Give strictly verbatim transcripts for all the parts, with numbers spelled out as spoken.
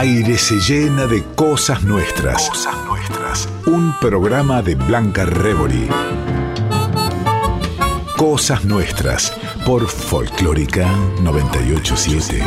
Aire se llena de cosas nuestras. Cosas nuestras. Un programa de Blanca Rebori. Cosas nuestras por Folclórica noventa y ocho punto siete.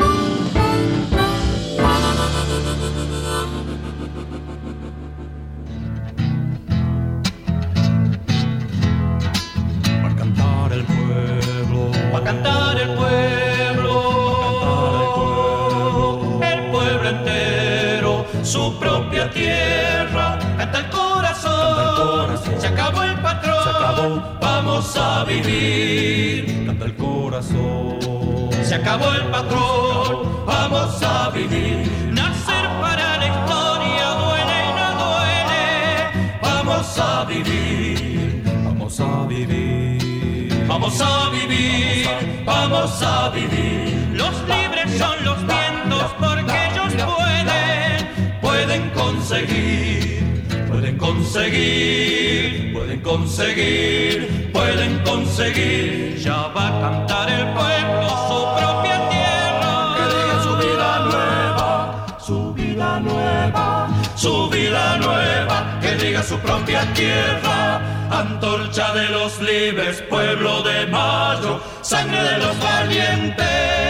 Vamos a vivir, canta el corazón. Se acabó el patrón, vamos a vivir. Nacer para la historia duele y no duele. Vamos a vivir, vamos a vivir. Vamos a vivir, vamos a vivir. Los libres son los vientos porque ellos pueden, pueden conseguir, pueden conseguir, pueden conseguir, pueden conseguir. Ya va a cantar el pueblo su propia tierra. Que diga su vida nueva, su vida nueva, su vida nueva. Que diga su propia tierra. Antorcha de los libres, pueblo de Mayo, sangre de los valientes.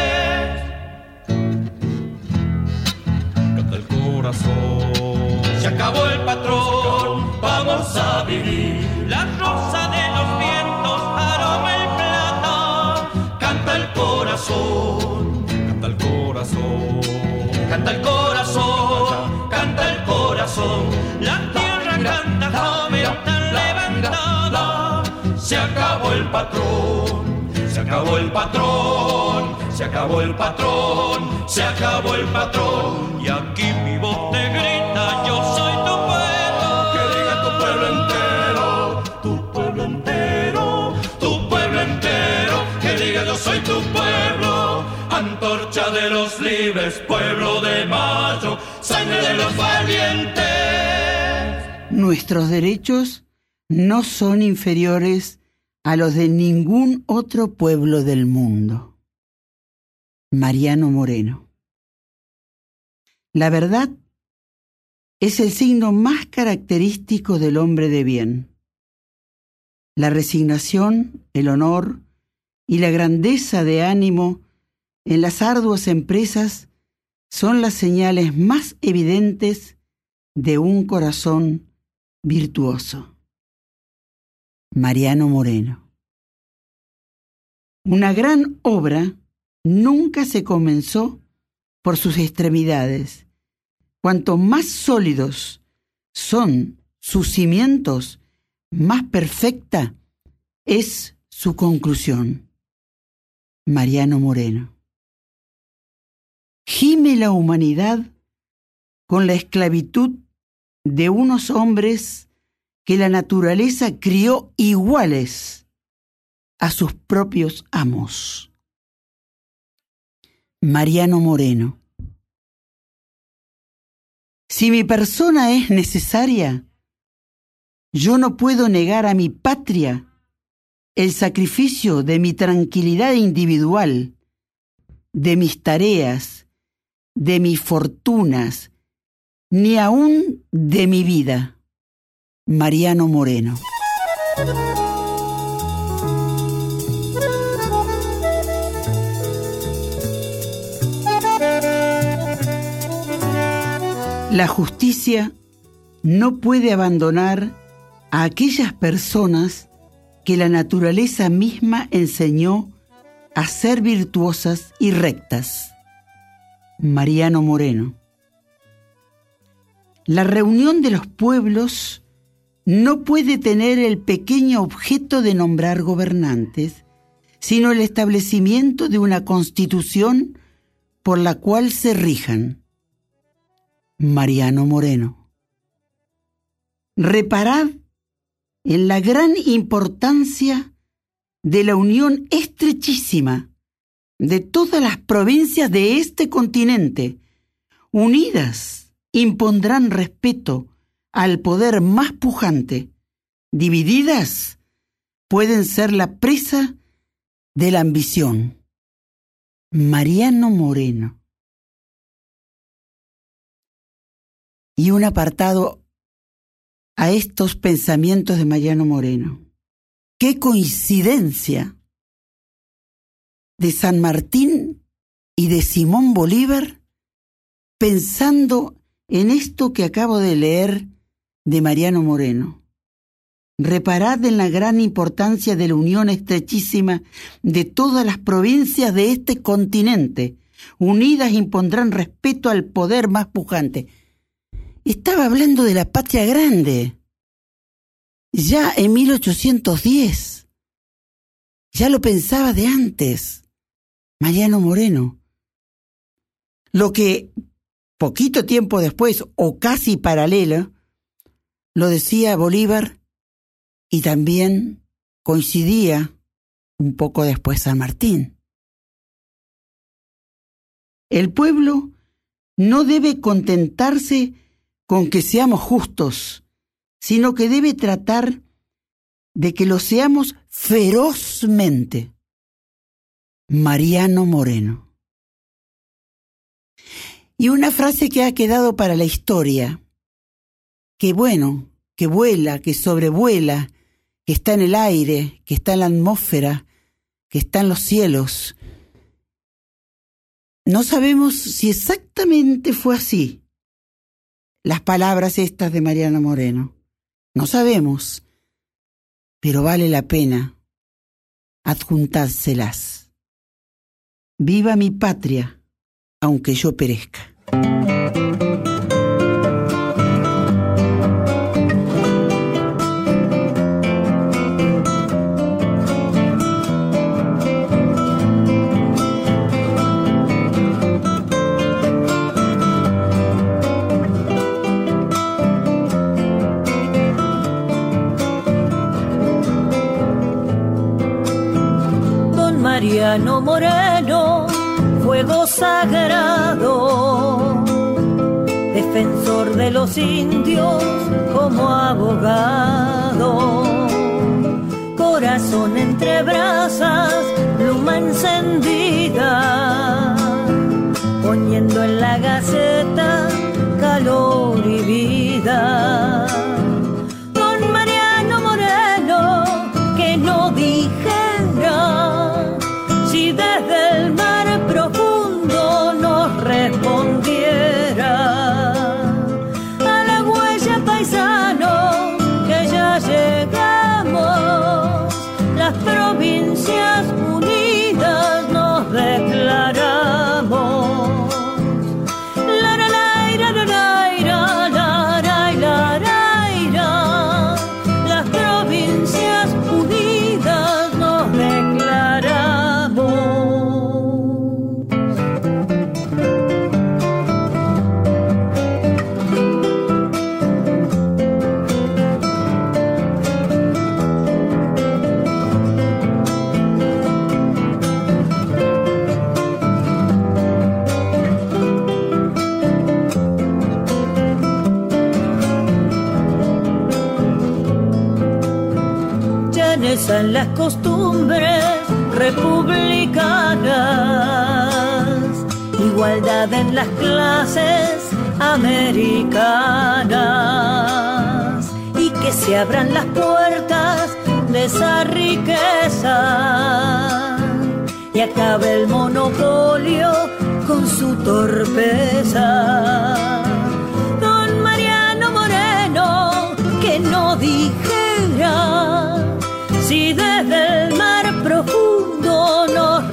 Canta el corazón. Se acabó el patrón, vamos a vivir. La rosa de los vientos, aroma el plata. Canta el corazón, canta el corazón. Canta el corazón, canta el corazón. La tierra canta joven, tan levantada. Se acabó el patrón, se acabó el patrón. Se acabó el patrón, se acabó el patrón. Y aquí mi voz te grita, yo soy tu pueblo. Que diga tu pueblo entero, tu pueblo entero, tu pueblo entero. Que diga yo soy tu pueblo. Antorcha de los libres, pueblo de Mayo, sangre de los valientes. Nuestros derechos no son inferiores a los de ningún otro pueblo del mundo. Mariano Moreno. La verdad es el signo más característico del hombre de bien. La resignación, el honor y la grandeza de ánimo en las arduas empresas son las señales más evidentes de un corazón virtuoso. Mariano Moreno. Una gran obra nunca se comenzó por sus extremidades. Cuanto más sólidos son sus cimientos, más perfecta es su conclusión. Mariano Moreno. Gime la humanidad con la esclavitud de unos hombres que la naturaleza crió iguales a sus propios amos. Mariano Moreno. Si mi persona es necesaria, yo no puedo negar a mi patria el sacrificio de mi tranquilidad individual, de mis tareas, de mis fortunas, ni aún de mi vida. Mariano Moreno. La justicia no puede abandonar a aquellas personas que la naturaleza misma enseñó a ser virtuosas y rectas. Mariano Moreno. La reunión de los pueblos no puede tener el pequeño objeto de nombrar gobernantes, sino el establecimiento de una constitución por la cual se rijan. Mariano Moreno. Reparad en la gran importancia de la unión estrechísima de todas las provincias de este continente. Unidas impondrán respeto al poder más pujante. Divididas pueden ser la presa de la ambición. Mariano Moreno. y un apartado a estos pensamientos de Mariano Moreno. ¡Qué coincidencia! De San Martín y de Simón Bolívar, pensando en esto que acabo de leer de Mariano Moreno. Reparad en la gran importancia de la unión estrechísima de todas las provincias de este continente. Unidas impondrán respeto al poder más pujante. Estaba hablando de la patria grande. Ya en mil ochocientos diez. Ya lo pensaba de antes. Mariano Moreno. Lo que poquito tiempo después, o casi paralelo, lo decía Bolívar y también coincidía un poco después San Martín. El pueblo no debe contentarse con que seamos justos, sino que debe tratar de que lo seamos ferozmente. Mariano Moreno. Y una frase que ha quedado para la historia, que bueno, que vuela, que sobrevuela, que está en el aire, que está en la atmósfera, que está en los cielos. No sabemos si exactamente fue así, las palabras estas de Mariano Moreno. No sabemos, pero vale la pena adjuntárselas. Viva mi patria, aunque yo perezca. Mariano Moreno, fuego sagrado, defensor de los indios como abogado, corazón entre brasas, pluma encendida, poniendo en la gaceta calor y vida. Don Mariano Moreno, que no dijera si desde el mar profundo nos respondiera a la huella paisano que ya llegamos, las provincias unidas nos declaramos. La la la la la la la la la, las provincias unidas nos declaramos. En las costumbres republicanas, igualdad en las clases americanas, y que se abran las puertas de esa riqueza y acabe el monopolio con su torpeza. Don Mariano Moreno, que no dijera si desde el mar profundo nos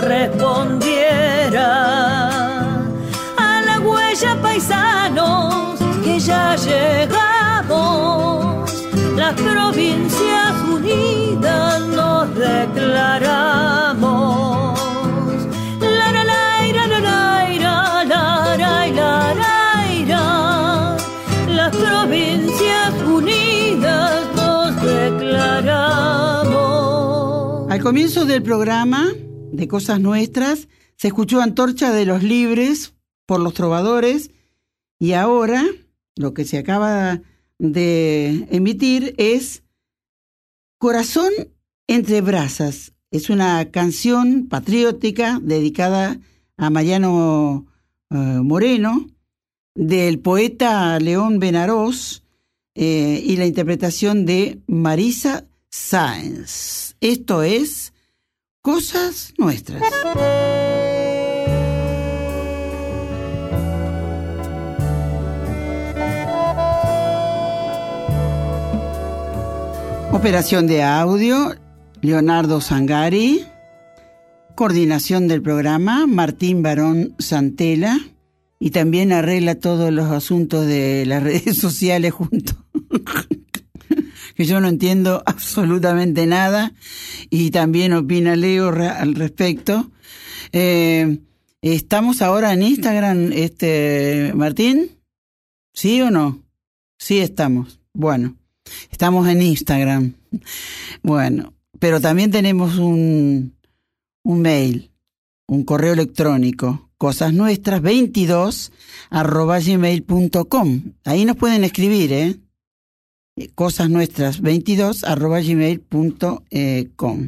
respondiera a la huella paisanos que ya llegamos, las provincias unidas nos declaramos. La la la la la la la la la, las provincias unidas nos declaramos. Al comienzo del programa de Cosas Nuestras se escuchó Antorcha de los Libres por los Trovadores, y ahora lo que se acaba de emitir es Corazón entre brasas. Es una canción patriótica dedicada a Mariano uh, Moreno, del poeta León Benarós eh, y la interpretación de Marisa Sáenz. Esto es Cosas Nuestras. Operación de audio, Leonardo Zangari. Coordinación del programa, Martín Barón Santela. Y también arregla todos los asuntos de las redes sociales juntos. Que yo no entiendo absolutamente nada. Y también opina Leo al respecto. Eh, ¿Estamos ahora en Instagram, este Martín? ¿Sí o no? Sí estamos. Bueno. Estamos en Instagram. Bueno, pero también tenemos un, un mail, un correo electrónico, cosasnuestras veintidós arroba gmail punto com. Ahí nos pueden escribir, ¿eh? cosasnuestras veintidós arroba gmail punto com.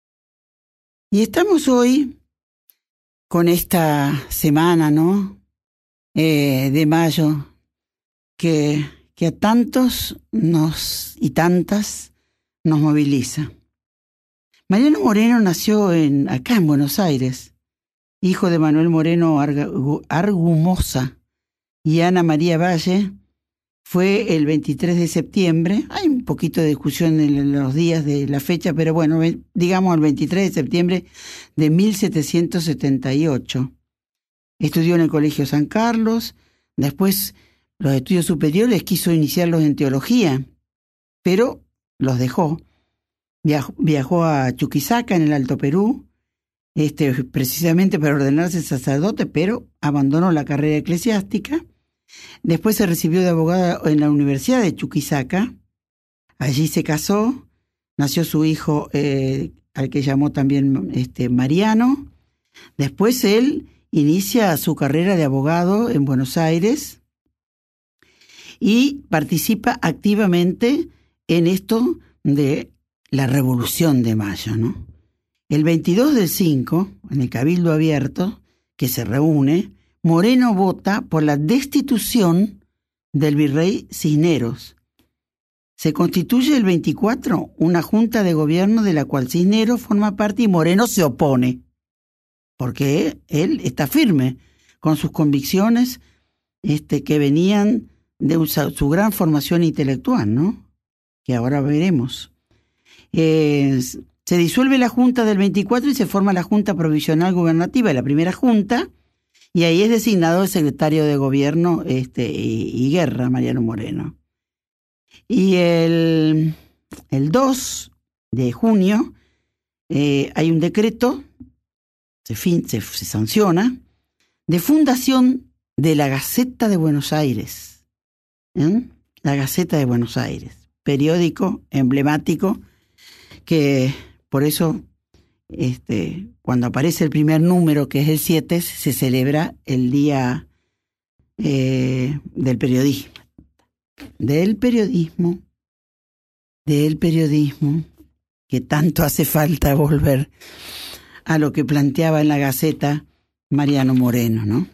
Y estamos hoy con esta semana, ¿no? Eh, de mayo, que... que a tantos nos y tantas nos moviliza. Mariano Moreno nació en, acá en Buenos Aires, hijo de Manuel Moreno Argumosa y Ana María Valle. Fue el veintitrés de septiembre, hay un poquito de discusión en los días de la fecha, pero bueno, digamos el veintitrés de septiembre de mil setecientos setenta y ocho. Estudió en el Colegio San Carlos, después los estudios superiores quiso iniciarlos en teología, pero los dejó. Viajó, viajó a Chuquisaca, en el Alto Perú, este, precisamente para ordenarse sacerdote, pero abandonó la carrera eclesiástica. Después se recibió de abogado en la Universidad de Chuquisaca. Allí se casó, nació su hijo, eh, al que llamó también este, Mariano. Después él inicia su carrera de abogado en Buenos Aires y participa activamente en esto de la Revolución de Mayo, ¿no? El veintidós del cinco, en el Cabildo Abierto, que se reúne, Moreno vota por la destitución del virrey Cisneros. Se constituye el veinticuatro una junta de gobierno de la cual Cisneros forma parte y Moreno se opone, porque él está firme con sus convicciones este, que venían de su gran formación intelectual, ¿no? Que ahora veremos. Eh, se disuelve la Junta del veinticuatro y se forma la Junta Provisional Gubernativa, la primera Junta, y ahí es designado el secretario de Gobierno este, y, y Guerra, Mariano Moreno. Y el, el dos de junio eh, hay un decreto, se, fin, se, se sanciona, de fundación de la Gaceta de Buenos Aires. ¿Eh? La Gaceta de Buenos Aires, periódico emblemático que por eso este, cuando aparece el primer número, que es el siete, se celebra el día eh, del periodismo. Del periodismo, del periodismo, que tanto hace falta volver a lo que planteaba en la Gaceta Mariano Moreno, ¿no?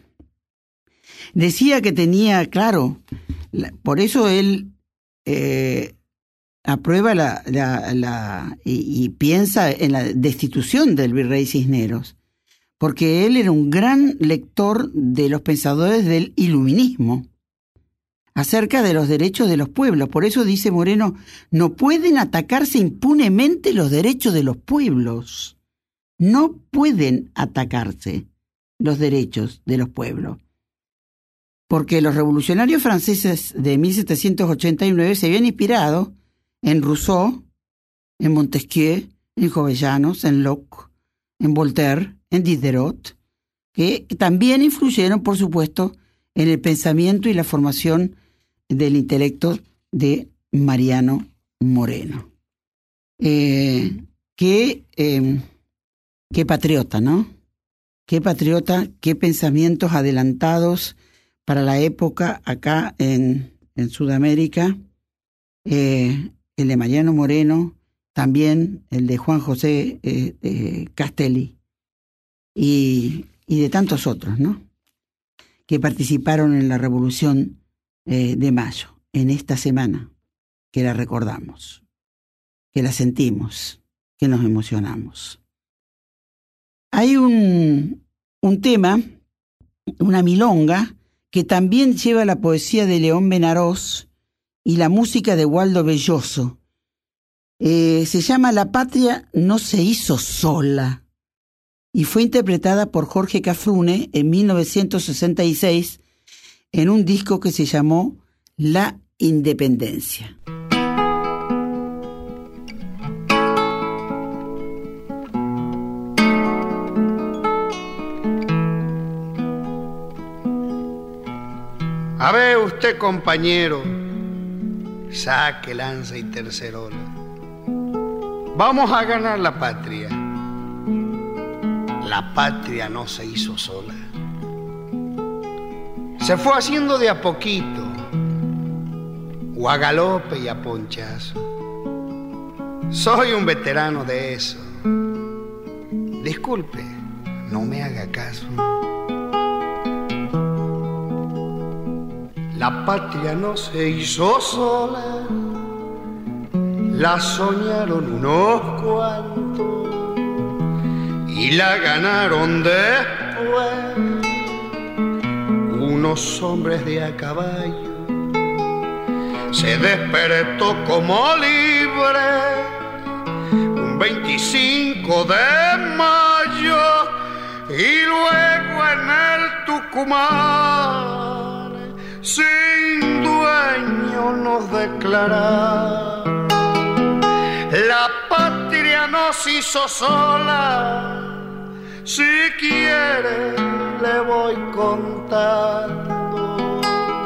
Decía que tenía, claro, la, por eso él eh, aprueba la, la, la y, y piensa en la destitución del virrey Cisneros, porque él era un gran lector de los pensadores del iluminismo acerca de los derechos de los pueblos. Por eso dice Moreno, no pueden atacarse impunemente los derechos de los pueblos. No pueden atacarse los derechos de los pueblos. Porque los revolucionarios franceses de mil setecientos ochenta y nueve se habían inspirado en Rousseau, en Montesquieu, en Jovellanos, en Locke, en Voltaire, en Diderot, que también influyeron, por supuesto, en el pensamiento y la formación del intelecto de Mariano Moreno. Eh, qué, eh, qué patriota, ¿no? Qué patriota, qué pensamientos adelantados para la época acá en, en Sudamérica. Eh, el de Mariano Moreno, también el de Juan José eh, eh, Castelli y, y de tantos otros, ¿no? que participaron en la Revolución eh, de Mayo, en esta semana, que la recordamos, que la sentimos, que nos emocionamos. Hay un, un tema, una milonga, que también lleva la poesía de León Benarós y la música de Waldo Belloso. Eh, se llama La patria no se hizo sola y fue interpretada por Jorge Cafrune en mil novecientos sesenta y seis en un disco que se llamó La Independencia. A ver usted, compañero, saque lanza y tercerola. Vamos a ganar la patria. La patria no se hizo sola. Se fue haciendo de a poquito, o a galope y a ponchazo. Soy un veterano de eso. Disculpe, no me haga caso. La patria no se hizo sola, la soñaron unos cuantos y la ganaron después unos hombres de a caballo. Se despertó como libre un veinticinco de mayo y luego en el Tucumán sin dueño nos declararon. La patria nos hizo sola, si quiere le voy contando.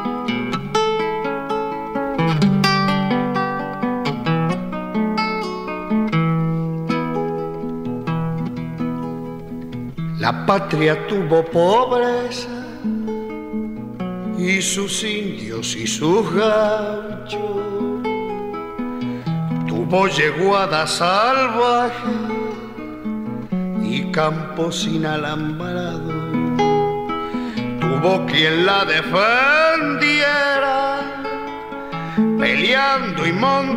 La patria tuvo pobreza y sus indios y sus gauchos, tuvo yeguada salvaje y campos sin alambrado, tuvo quien la defendiera, peleando y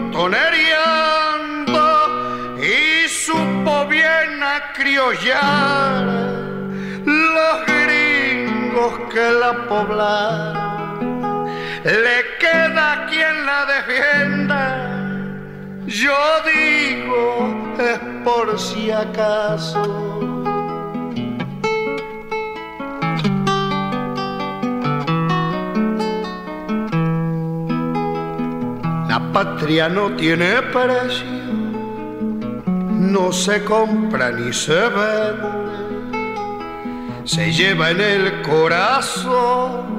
montonereando, y supo bien acriollar los gringos que la poblaron. Le queda quien la defienda, yo digo es por si acaso. La patria no tiene precio, no se compra ni se vende, se lleva en el corazón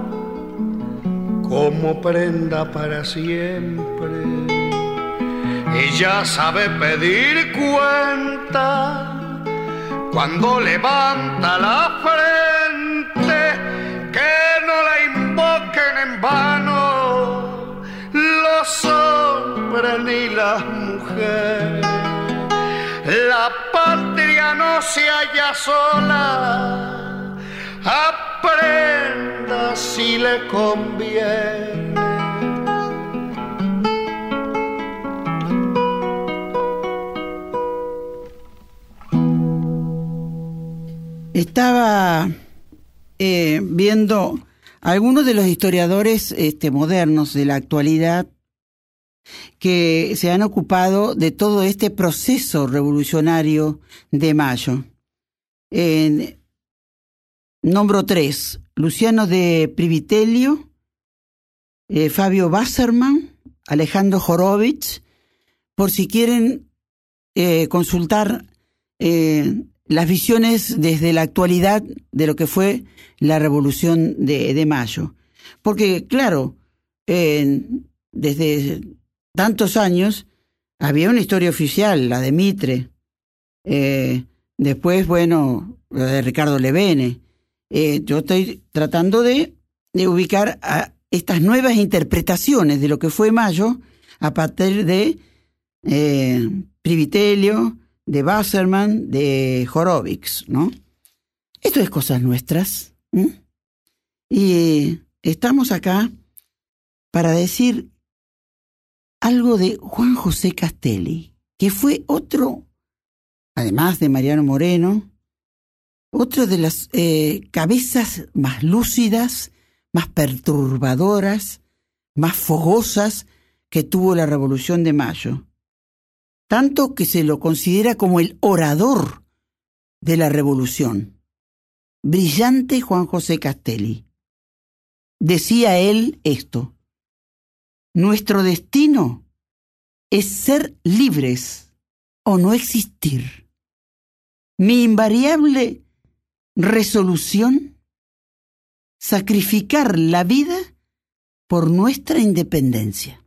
como prenda para siempre. Ella sabe pedir cuenta cuando levanta la frente, que no la invoquen en vano los hombres ni las mujeres. La patria no se halla sola, aprenda si le conviene. Estaba eh, viendo algunos de los historiadores este, modernos de la actualidad que se han ocupado de todo este proceso revolucionario de Mayo. Eh, nombro tres: Luciano de Privitelio, eh, Fabio Wasserman, Alejandro Horovitz, por si quieren eh, consultar eh, las visiones desde la actualidad de lo que fue la Revolución de, de Mayo. Porque, claro, eh, desde tantos años había una historia oficial, la de Mitre, eh, después, bueno, la de Ricardo Levene. Eh, yo estoy tratando de, de ubicar a estas nuevas interpretaciones de lo que fue Mayo a partir de eh, Privitelio, de Wasserman, de Horovitz, ¿no? Esto es cosas nuestras. ¿Mm? Y estamos acá para decir algo de Juan José Castelli, que fue otro, además de Mariano Moreno, otro de las eh, cabezas más lúcidas, más perturbadoras, más fogosas que tuvo la Revolución de Mayo. Tanto que se lo considera como el orador de la Revolución. Brillante Juan José Castelli. Decía él esto: nuestro destino es ser libres o no existir. Mi invariable resolución, sacrificar la vida por nuestra independencia.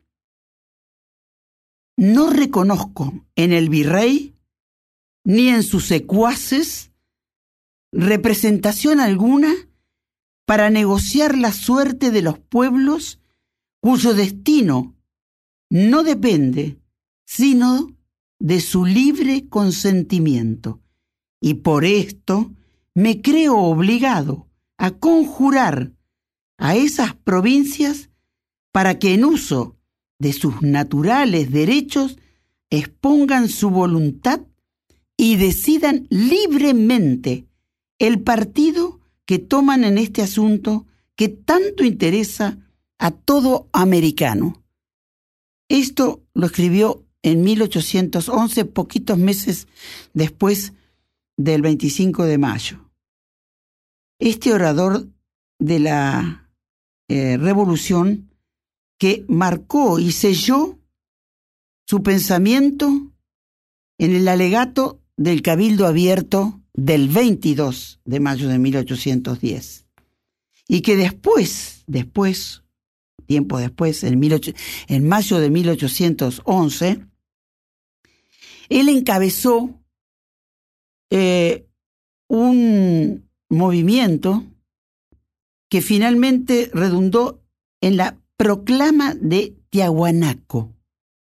No reconozco en el virrey ni en sus secuaces representación alguna para negociar la suerte de los pueblos cuyo destino no depende sino de su libre consentimiento, y por esto me creo obligado a conjurar a esas provincias para que en uso de sus naturales derechos expongan su voluntad y decidan libremente el partido que toman en este asunto que tanto interesa a todo americano. Esto lo escribió en mil ochocientos once, poquitos meses después del veinticinco de mayo. Este orador de la eh, Revolución, que marcó y selló su pensamiento en el alegato del Cabildo Abierto del veintidós de mayo de mil ochocientos diez, y que después, después, tiempo después, en, mil ocho, en mayo de mil ochocientos once, él encabezó eh, un movimiento que finalmente redundó en la Proclama de Tiahuanaco.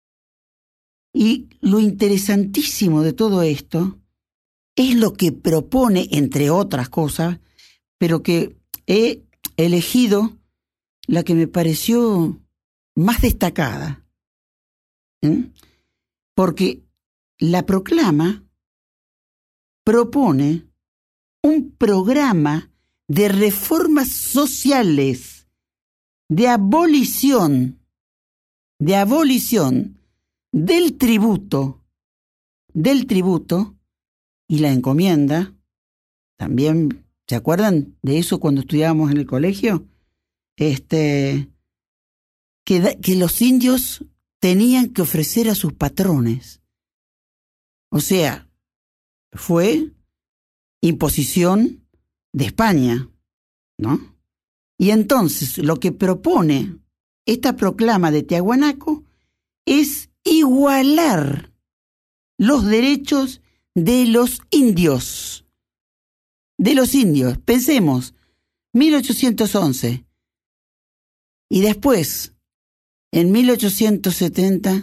Y lo interesantísimo de todo esto es lo que propone, entre otras cosas, pero que he elegido la que me pareció más destacada. ¿Eh? Porque la proclama propone un programa de reformas sociales, de abolición, de abolición del tributo, del tributo y la encomienda. También, ¿se acuerdan de eso cuando estudiábamos en el colegio? Este, que, que los indios tenían que ofrecer a sus patrones. O sea, fue imposición de España, ¿no? Y entonces lo que propone esta proclama de Tiahuanaco es igualar los derechos de los indios. De los indios. Pensemos, mil ochocientos once. Y después, en mil ochocientos setenta,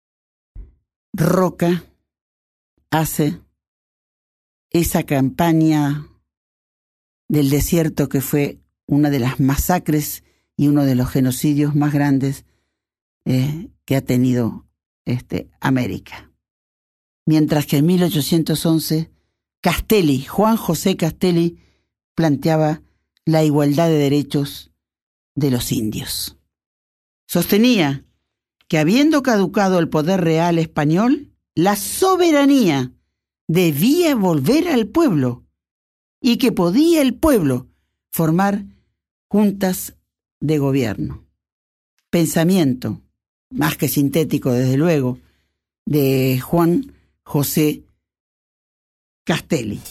Roca hace esa campaña del desierto que fue una de las masacres y uno de los genocidios más grandes eh, que ha tenido este, América. Mientras que en mil ochocientos once, Castelli, Juan José Castelli, planteaba la igualdad de derechos de los indios. Sostenía que habiendo caducado el poder real español, la soberanía debía volver al pueblo y que podía el pueblo formar juntas de gobierno. Pensamiento, más que sintético desde luego, de Juan José Castelli.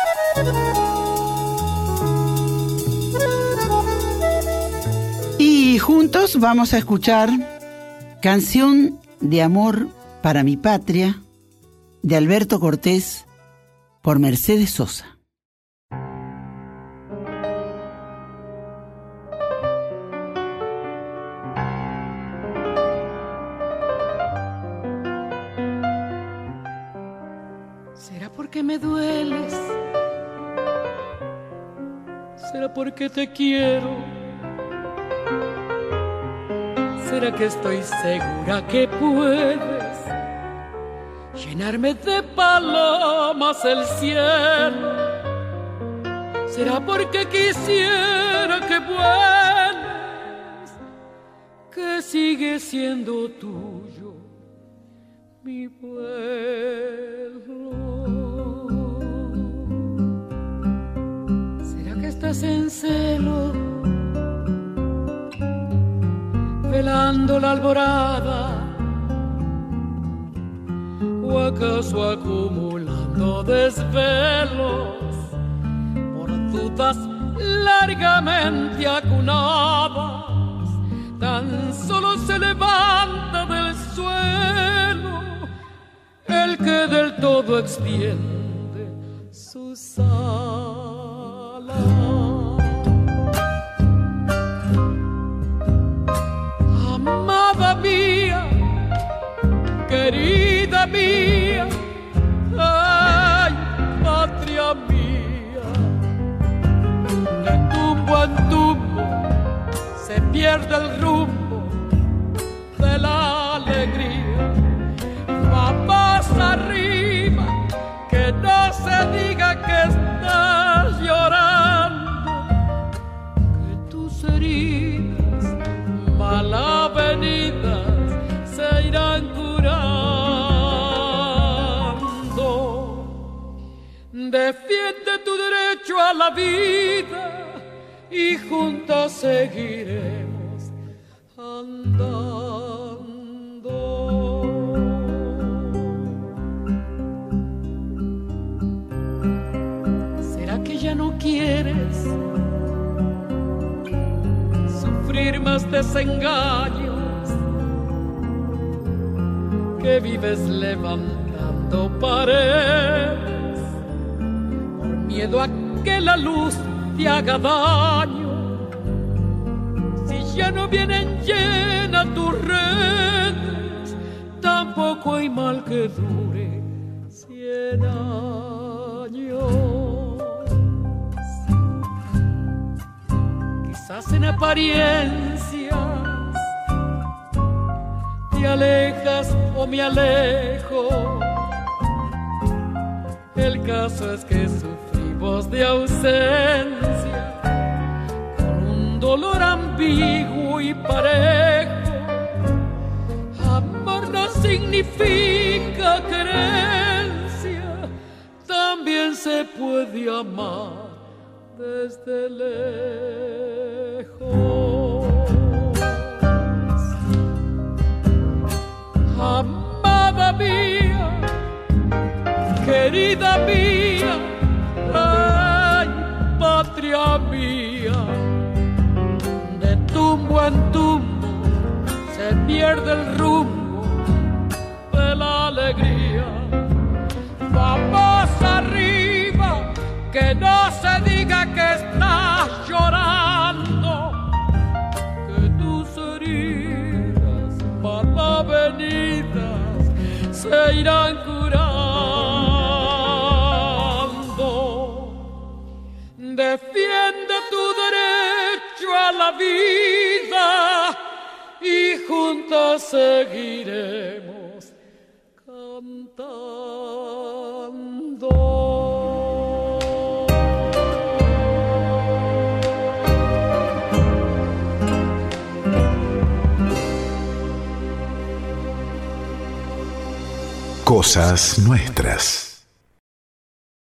Y juntos vamos a escuchar Canción de Amor para mi Patria, de Alberto Cortés, por Mercedes Sosa. ¿Será porque me dueles? ¿Será porque te quiero? ¿Será que estoy segura que puedes llenarme de palomas el cielo? ¿Será porque quisiera que vueles, que sigue siendo tuyo mi pueblo? ¿Será que estás en celo, velando la alborada? ¿O acaso acumulando desvelos por dudas largamente acunadas? Tan solo se levanta del suelo el que del todo extiende sus alas. Amada mía, querida mía, ay, patria mía, de tumbo en tumbo se pierde el rumbo de la alegría. Vamos arriba, que no se diga que estás llorando, que tus heridas mal avenidas se irán curando. Defiende tu derecho a la vida y juntos seguiremos andando. ¿Será que ya no quieres sufrir más desengaños, que vives levantando paredes por miedo a que la luz te haga daño? Si ya no vienen llenas tus redes, tampoco hay mal que dure cien años. Quizás en apariencias te alejas o me alejo, el caso es que sufrimos de ausencia, con un dolor ambiguo y parejo. Amor no significa querencia, también se puede amar desde lejos. Amada mía, querida mía, ay, patria mía, de tumbo en tumbo se pierde el rumbo de la alegría. Vamos arriba, que no se diga que estás llorando, que tus heridas mal avenidas se irán curando. Defiende tu derecho a la vida y juntos seguiremos cantando. Cosas nuestras.